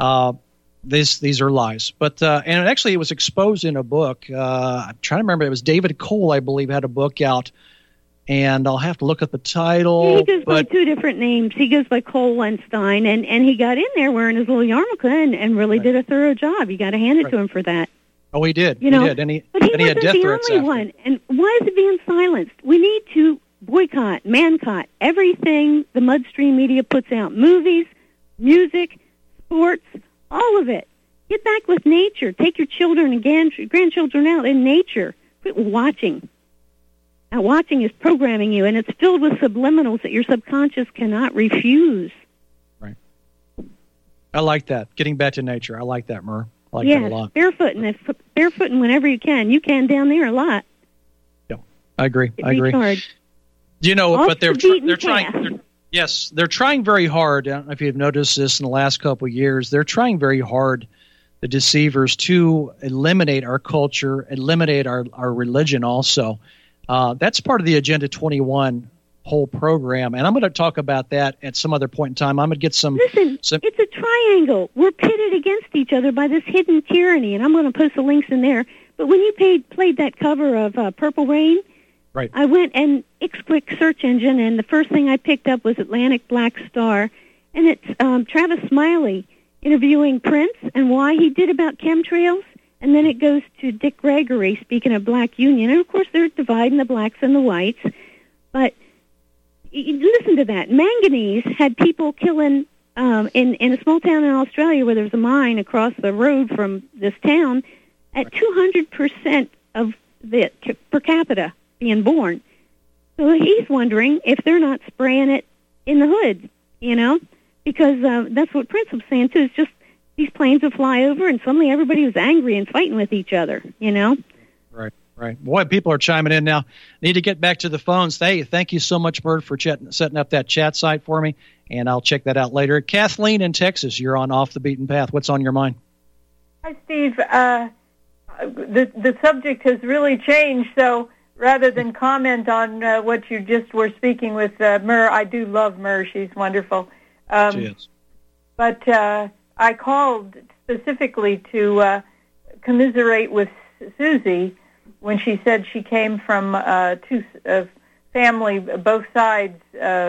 S2: These are lies. But and actually it was exposed in a book. I'm trying to remember, it was David Cole, I believe, had a book out. And I'll have to look at the title.
S16: He goes by two different names. He goes by Cole Weinstein, and he got in there wearing his little yarmulke and really did a thorough job. You got to hand it to him for that.
S2: Oh, he did.
S16: You know?
S2: He did. And
S16: but he
S2: had death
S16: wasn't the
S2: threats
S16: only
S2: after.
S16: one. And why is it being silenced? We need to boycott, mancot everything the Mudstream media puts out. Movies, music, sports, all of it. Get back with nature. Take your children and grandchildren out in nature. Quit watching. Now, watching is programming you, and it's filled with subliminals that your subconscious cannot refuse.
S2: Right. I like that. Getting back to nature. I like that, Murr. I like that a lot.
S16: Barefooting whenever you can. You can down there a lot.
S2: Yeah, I agree.
S16: Hard.
S2: You know,
S16: Off
S2: but they're
S16: the
S2: trying. They're trying very hard. I don't know if you've noticed this in the last couple of years. They're trying very hard, the deceivers, to eliminate our culture, eliminate our religion also. That's part of the Agenda 21 whole program, and I'm going to talk about that at some other point in time. I'm going to get some...
S16: Listen, it's a triangle. We're pitted against each other by this hidden tyranny, and I'm going to post the links in there. But when you played that cover of Purple Rain,
S2: right.
S16: I went and Ixquick search engine, and the first thing I picked up was Atlantic Black Star, and it's Travis Smiley interviewing Prince and why he did about chemtrails. And then it goes to Dick Gregory, speaking of black union. And, of course, they're dividing the blacks and the whites. But listen to that. Manganese had people killing in a small town in Australia where there's a mine across the road from this town at 200% of the per capita being born. So he's wondering if they're not spraying it in the hood, you know, because that's what Prince was saying, too. It's just these planes would fly over, and suddenly everybody was angry and fighting with each other, you know?
S2: Right. Boy, people are chiming in now. Need to get back to the phones. Hey, thank you so much, Bird, for setting up that chat site for me, and I'll check that out later. Kathleen in Texas, you're on Off the Beaten Path. What's on your mind?
S17: Hi, Steve. The subject has really changed, so rather than comment on what you just were speaking with Myrrh, I do love Myrrh. She's wonderful.
S2: She is.
S17: But I called specifically to commiserate with Susie when she said she came from two family, both sides.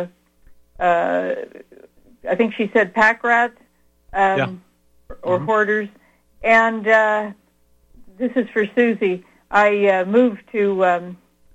S17: I think she said pack rats or hoarders. And this is for Susie. I moved to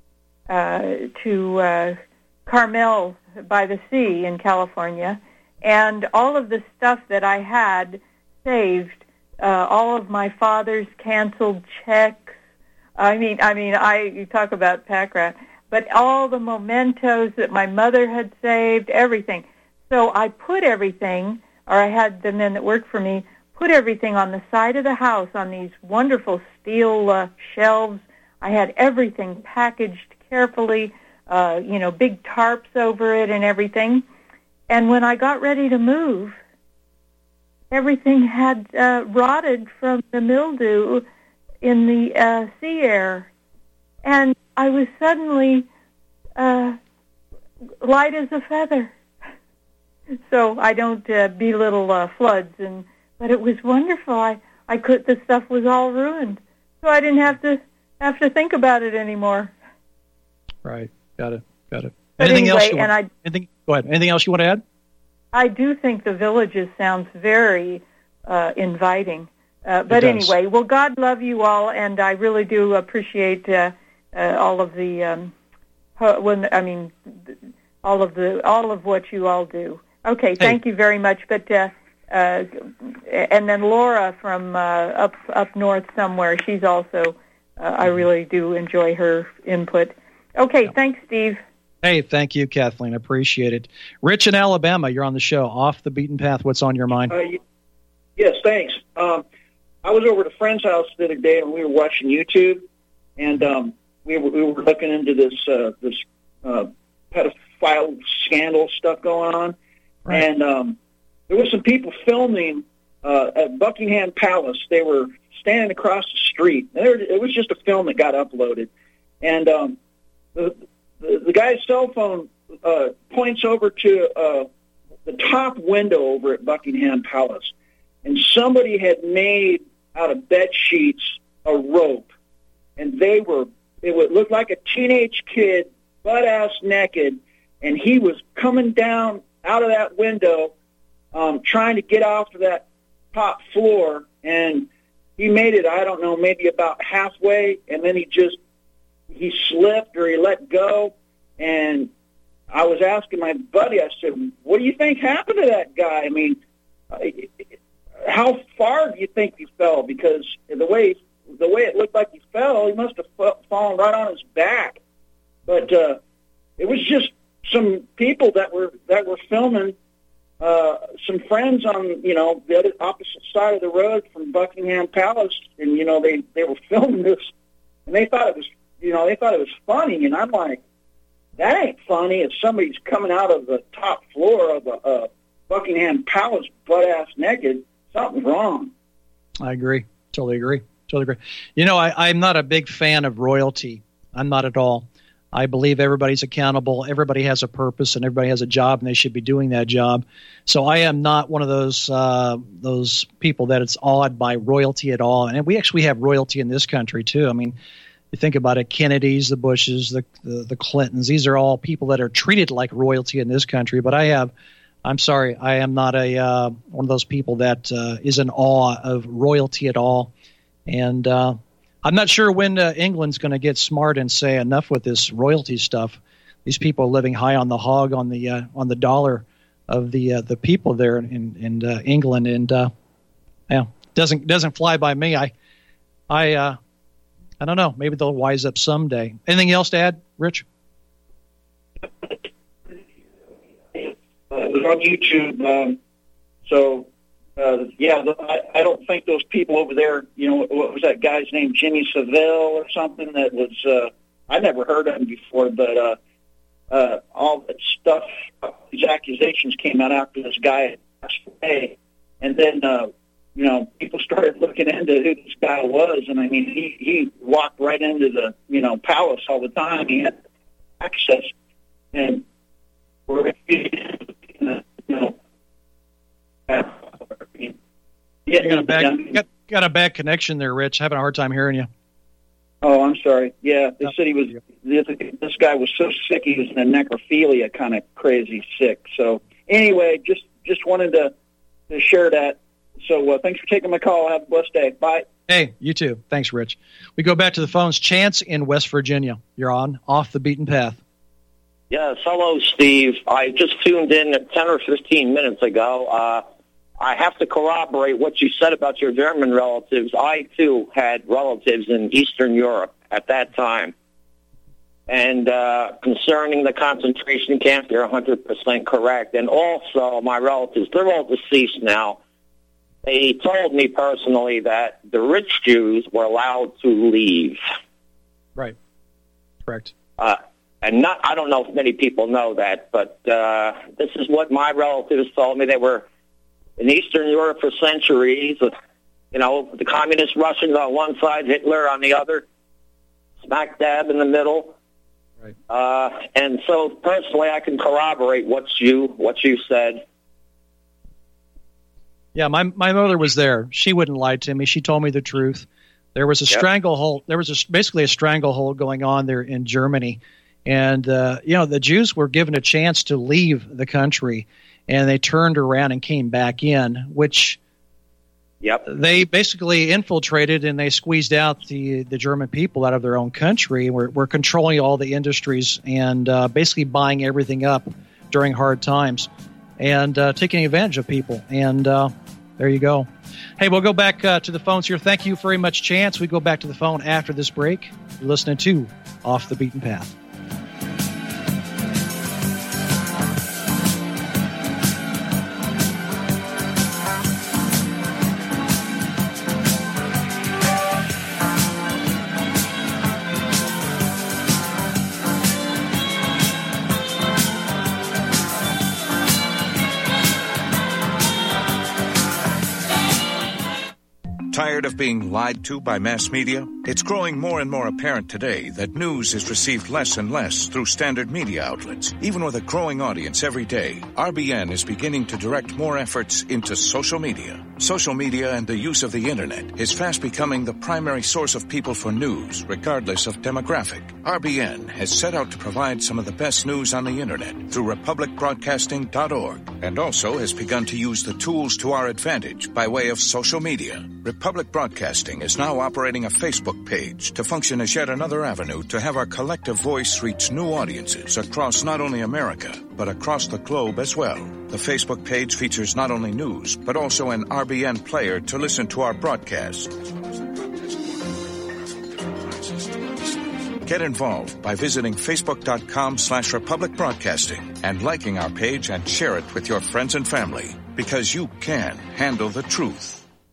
S17: Carmel by the sea in California. And all of the stuff that I had saved, all of my father's canceled checks. You talk about pack rat, but all the mementos that my mother had saved, everything. So I put everything, or I had the men that worked for me, put everything on the side of the house on these wonderful steel shelves. I had everything packaged carefully, big tarps over it and everything. And when I got ready to move, everything had rotted from the mildew in the sea air. And I was suddenly light as a feather. so I don't belittle floods. But it was wonderful. The stuff was all ruined, so I didn't have to think about it anymore.
S2: Right. Got it.
S17: But
S2: Anything
S17: anyway,
S2: else? Go ahead. Anything else you want to add?
S17: I do think the Villages sounds very inviting. But anyway, well, God love you all, and I really do appreciate all of the all of what you all do. Okay, thank you very much. But and then Laura from up north somewhere, she's also I really do enjoy her input. Okay, thanks, Steve.
S2: Hey, thank you, Kathleen. I appreciate it. Rich in Alabama, you're on the show. Off the Beaten Path. What's on your mind?
S18: Yes, thanks. I was over at a friend's house the other day, and we were watching YouTube, and we were looking into this pedophile scandal stuff going on, right. And there were some people filming at Buckingham Palace. They were standing across the street. It was just a film that got uploaded, and the guy's cell phone points over to the top window over at Buckingham Palace, and somebody had made out of bed sheets a rope, and it would look like a teenage kid, butt-ass naked, and he was coming down out of that window trying to get off of that top floor, and he made it, I don't know, maybe about halfway, and then he slipped or he let go, and I was asking my buddy, I said, what do you think happened to that guy? I mean, how far do you think he fell? Because the way it looked like he fell, he must have fallen right on his back. But it was just some people that were filming, some friends on the other opposite side of the road from Buckingham Palace, and they were filming this, and they thought it was funny, and I'm like, that ain't funny if somebody's coming out of the top floor of a Buckingham Palace butt-ass naked. Something's wrong.
S2: I agree. Totally agree. I'm not a big fan of royalty. I'm not at all. I believe everybody's accountable. Everybody has a purpose, and everybody has a job, and they should be doing that job. So I am not one of those people that it's awed by royalty at all. And we actually have royalty in this country too. I mean, you think about it: Kennedys, the Bushes, the Clintons. These are all people that are treated like royalty in this country. But I'm sorry, I am not one of those people that is in awe of royalty at all. And I'm not sure when England's going to get smart and say enough with this royalty stuff. These people are living high on the hog, on the dollar of the people there in England, and doesn't fly by me. I don't know. Maybe they'll wise up someday. Anything else to add, Rich?
S18: It was on YouTube. I don't think those people over there, what was that guy's name, Jimmy Savile or something, that was, I never heard of him before, but all that stuff, these accusations came out after this guy passed away, and then, people started looking into who this guy was, and I mean, he walked right into the, palace all the time. He had access, and
S2: got a bad connection there, Rich. Having a hard time hearing you.
S18: Oh, I'm sorry. Yeah, they said this guy was so sick he was in a necrophilia kind of crazy sick. So anyway, just wanted to share that. So thanks for taking my call. Have a blessed day. Bye.
S2: Hey, you too. Thanks, Rich. We go back to the phones. Chance in West Virginia. You're on Off the Beaten Path.
S19: Yes, hello, Steve. I just tuned in 10 or 15 minutes ago. I have to corroborate what you said about your German relatives. I, too, had relatives in Eastern Europe at that time. And concerning the concentration camp, you're 100% correct. And also, my relatives, they're all deceased now. They told me personally that the rich Jews were allowed to leave.
S2: Right. Correct.
S19: And I don't know if many people know that, but this is what my relatives told me. They were in Eastern Europe for centuries, the communist Russians on one side, Hitler on the other, smack dab in the middle.
S2: Right.
S19: And so personally, I can corroborate what you said.
S2: Yeah, my mother was there. She wouldn't lie to me. She told me the truth. There was a stranglehold. There was basically a stranglehold going on there in Germany. And, the Jews were given a chance to leave the country, and they turned around and came back in, which they basically infiltrated and they squeezed out the German people out of their own country. We're controlling all the industries and basically buying everything up during hard times and taking advantage of people. And there you go. Hey, we'll go back to the phones here. Thank you very much, Chance. We go back to the phone after this break. You're listening to Off the Beaten Path.
S20: Tired of being lied to by mass media? It's growing more and more apparent today that news is received less and less through standard media outlets. Even with a growing audience every day, RBN is beginning to direct more efforts into social media. Social media and the use of the internet is fast becoming the primary source of people for news, regardless of demographic. RBN has set out to provide some of the best news on the internet through republicbroadcasting.org, and also has begun to use the tools to our advantage by way of social media. Republic Broadcasting is now operating a Facebook page to function as yet another avenue to have our collective voice reach new audiences across not only America, but across the globe as well. The Facebook page features not only news, but also an RBN player to listen to our broadcast. Get involved by visiting facebook.com/Republic Broadcasting and liking our page and share it with your friends and family, because you can handle the truth.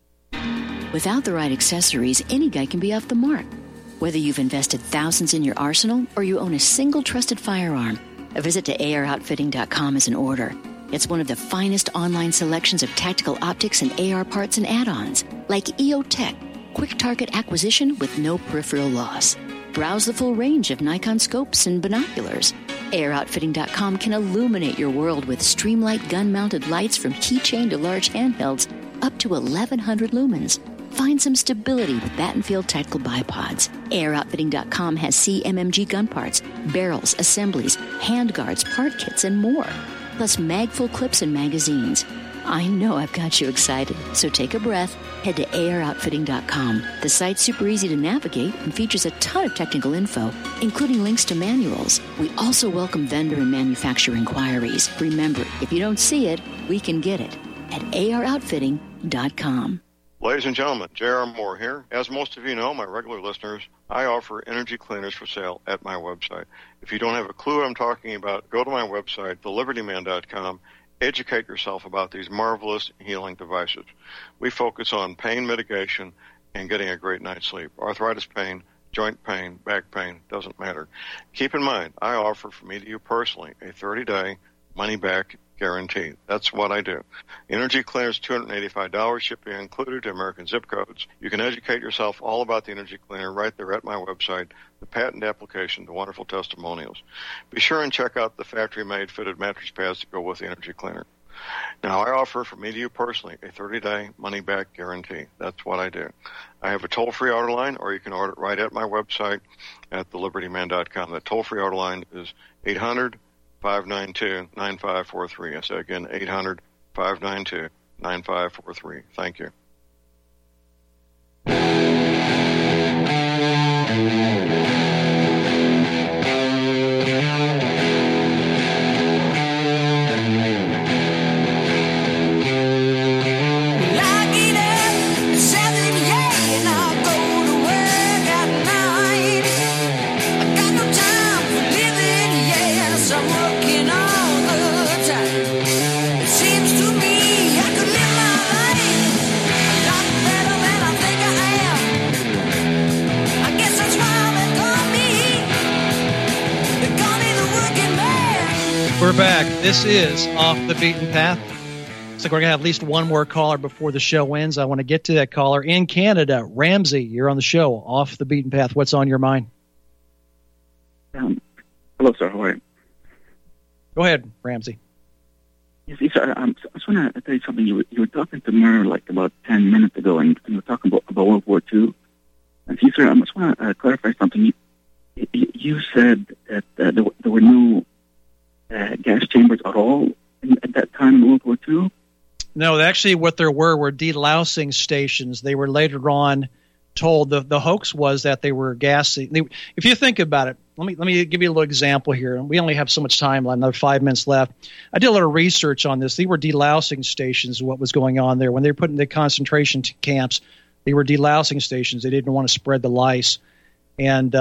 S21: Without the right accessories, any guy can be off the mark. Whether you've invested thousands in your arsenal or you own a single trusted firearm, a visit to AROutfitting.com is in order. It's one of the finest online selections of tactical optics and AR parts and add-ons, like EOTech, quick target acquisition with no peripheral loss. Browse the full range of Nikon scopes and binoculars. AROutfitting.com can illuminate your world with Streamlight gun-mounted lights from keychain to large handhelds up to 1,100 lumens. Find some stability with Battenfield Tactical Bipods. AROutfitting.com has CMMG gun parts, barrels, assemblies, handguards, part kits, and more. Plus mag-full clips and magazines. I know I've got you excited, so take a breath. Head to AROutfitting.com. The site's super easy to navigate and features a ton of technical info, including links to manuals. We also welcome vendor and manufacturer inquiries. Remember, if you don't see it, we can get it at AROutfitting.com.
S22: Ladies and gentlemen, J.R. Moore here. As most of you know, my regular listeners, I offer energy cleaners for sale at my website. If you don't have a clue what I'm talking about, go to my website, thelibertyman.com. Educate yourself about these marvelous healing devices. We focus on pain mitigation and getting a great night's sleep. Arthritis pain, joint pain, back pain, doesn't matter. Keep in mind, I offer from me to you personally a 30-day money-back guarantee. That's what I do. Energy cleaners, $285, shipping included to American zip codes. You can educate yourself all about the energy cleaner right there at my website, the patent application, the wonderful testimonials. Be sure and check out the factory-made fitted mattress pads that go with the energy cleaner. Now, I offer from me to you personally a 30-day money-back guarantee. That's what I do. I have a toll-free order line, or you can order it right at my website at thelibertyman.com. The toll-free order line is 800-592-9543. I say again, 800-592-9543. Thank you.
S2: We're back. This is Off the Beaten Path. Looks like we're going to have at least one more caller before the show ends. I want to get to that caller in Canada. Ramsey, you're on the show, Off the Beaten Path. What's on your mind?
S23: Hello, sir. How are you?
S2: Go ahead, Ramsey.
S3: Yes, sir. I just want to tell you something. You were talking to Murr like about 10 minutes ago, and you were talking about World War II. And see, sir, I just want to clarify something. You said that there were no gas chambers at all at that time in World War II?
S2: No, actually what there were delousing stations. They were later on told the hoax was that they were gassing. If you think about it, let me give you a little example here. We only have so much time, another 5 minutes left. I did a little research on this. They were delousing stations, what was going on there. When they were put in the concentration camps, they were delousing stations. They didn't want to spread the lice. And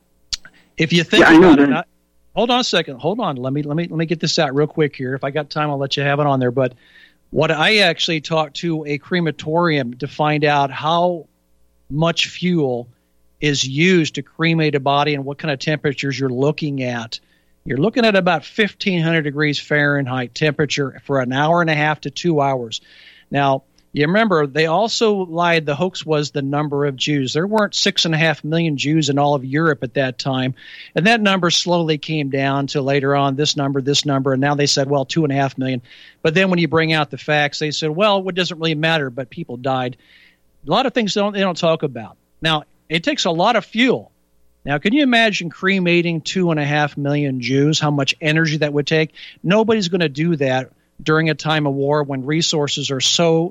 S2: if you think about it, hold on a second. Hold on. Let me get this out real quick here. If I got time, I'll let you have it on there. But what I actually talked to a crematorium to find out how much fuel is used to cremate a body and what kind of temperatures you're looking at. You're looking at about 1,500 degrees Fahrenheit temperature for an hour and a half to 2 hours. Now, you remember, they also lied. The hoax was the number of Jews. There weren't 6.5 million Jews in all of Europe at that time. And that number slowly came down to later on this number. And now they said, well, 2.5 million. But then when you bring out the facts, they said, well, it doesn't really matter, but people died. A lot of things they don't talk about. Now, it takes a lot of fuel. Now, can you imagine cremating 2.5 million Jews, how much energy that would take? Nobody's going to do that during a time of war when resources are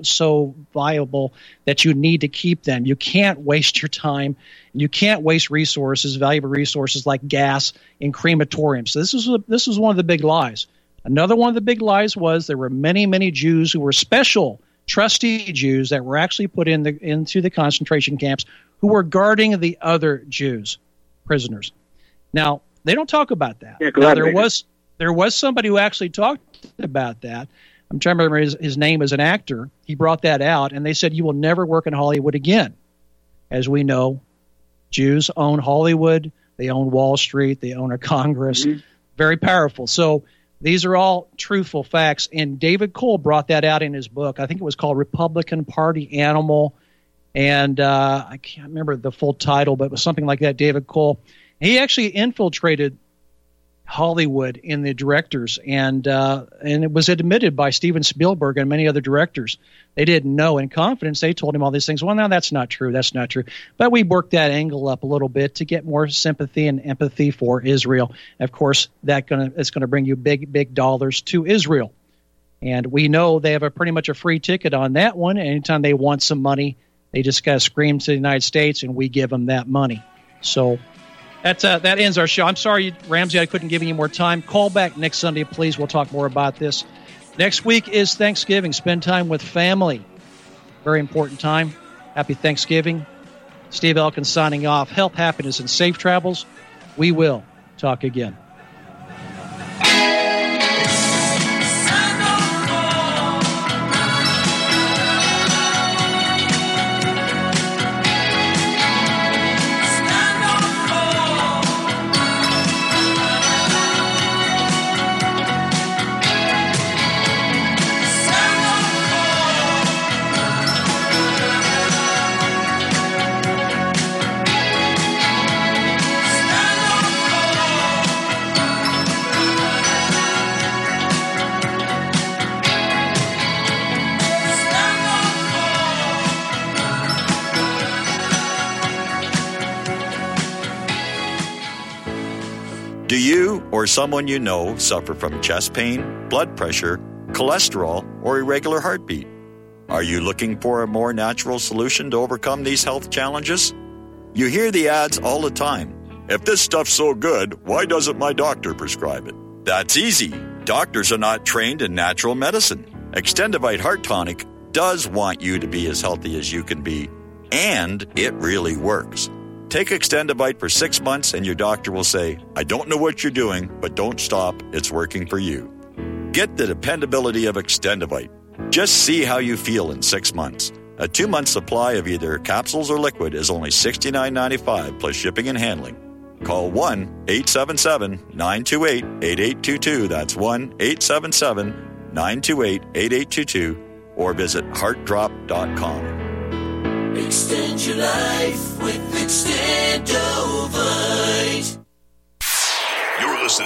S2: so viable that you need to keep them. You can't waste your time. You can't waste resources, valuable resources like gas in crematoriums. So this is one of the big lies. Another one of the big lies was there were many, many Jews who were special trustee Jews that were actually put into the concentration camps who were guarding the other Jews, prisoners. Now, they don't talk about that. Yeah, now, there was somebody who actually talked about that. I'm trying to remember his name as an actor. He brought that out, and they said, you will never work in Hollywood again. As we know, Jews own Hollywood. They own Wall Street. They own a Congress. Mm-hmm. Very powerful. So these are all truthful facts, and David Cole brought that out in his book. I think it was called Republican Party Animal, and I can't remember the full title, but it was something like that, David Cole. He actually infiltrated Hollywood in the directors, and it was admitted by Steven Spielberg and many other directors. They didn't know. In confidence, they told him all these things. Well, no, that's not true. That's not true. But we worked that angle up a little bit to get more sympathy and empathy for Israel. Of course, it's going to bring you big dollars to Israel. And we know they have pretty much a free ticket on that one. Anytime they want some money, they just got to scream to the United States, and we give them that money. So that ends our show. I'm sorry, Ramsey, I couldn't give you more time. Call back next Sunday, please. We'll talk more about this. Next week is Thanksgiving. Spend time with family. Very important time. Happy Thanksgiving. Steve Elkins signing off. Health, happiness, and safe travels. We will talk again.
S14: Do you or someone you know suffer from chest pain, blood pressure, cholesterol, or irregular heartbeat? Are you looking for a more natural solution to overcome these health challenges? You hear the ads all the time. If this stuff's so good, why doesn't my doctor prescribe it? That's easy. Doctors are not trained in natural medicine. Extendivite Heart Tonic does want you to be as healthy as you can be, and it really works. Take Extendivite for 6 months and your doctor will say, I don't know what you're doing, but don't stop. It's working for you. Get the dependability of Extendivite. Just see how you feel in 6 months. A 2-month supply of either capsules or liquid is only $69.95 plus shipping and handling. Call 1-877-928-8822. That's 1-877-928-8822 or visit heartdrop.com.
S9: Extend your life with Extendovite.